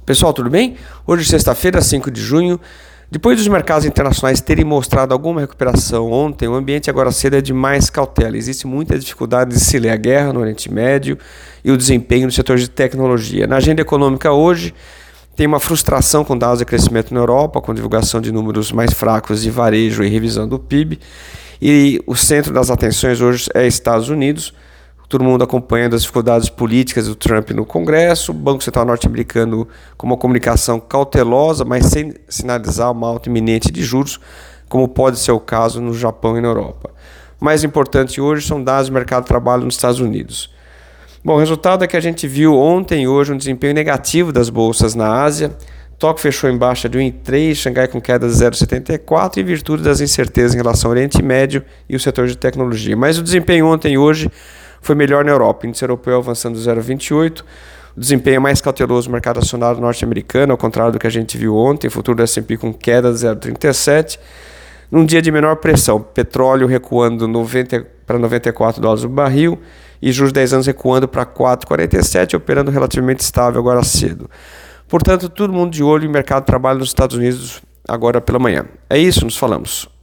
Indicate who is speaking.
Speaker 1: Pessoal, tudo bem? Hoje, sexta-feira, 5 de junho. Depois dos mercados internacionais terem mostrado alguma recuperação ontem, o ambiente agora cedo é de mais cautela. Existe muita dificuldade de se ler a guerra no Oriente Médio e o desempenho no setor de tecnologia. Na agenda econômica hoje, tem uma frustração com dados de crescimento na Europa, com divulgação de números mais fracos de varejo e revisão do PIB. E o centro das atenções hoje é Estados Unidos. Todo mundo acompanhando as dificuldades políticas do Trump no Congresso, o Banco Central norte-americano com uma comunicação cautelosa, mas sem sinalizar uma alta iminente de juros, como pode ser o caso no Japão e na Europa. O mais importante hoje são dados do mercado de trabalho nos Estados Unidos. Bom, o resultado é que a gente viu ontem e hoje um desempenho negativo das bolsas na Ásia. Tóquio fechou em baixa de 1,3, Xangai com queda de 0,74 em virtude das incertezas em relação ao Oriente Médio e o setor de tecnologia. Mas o desempenho ontem e hoje foi melhor na Europa, o índice europeu avançando 0,28, o desempenho mais cauteloso no mercado acionário norte-americano, ao contrário do que a gente viu ontem, o futuro do S&P com queda de 0,37, num dia de menor pressão, petróleo recuando para 94 dólares o barril e juros de 10 anos recuando para 4,47, operando relativamente estável agora cedo. Portanto, todo mundo de olho em mercado de trabalho nos Estados Unidos agora pela manhã. É isso, nos falamos.